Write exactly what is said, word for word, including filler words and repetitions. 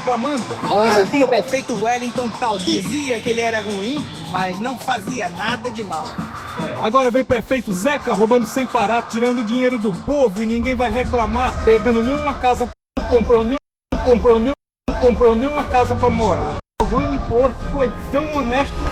reclamando. Tinha o prefeito Wellington tal, dizia que ele era ruim, mas não fazia nada de mal. Agora vem o prefeito Zeca roubando sem parar, tirando dinheiro do povo e ninguém vai reclamar, pegando nenhuma casa, comprou nem, comprou nem, comprou nenhuma casa pra morar. O imposto foi tão honesto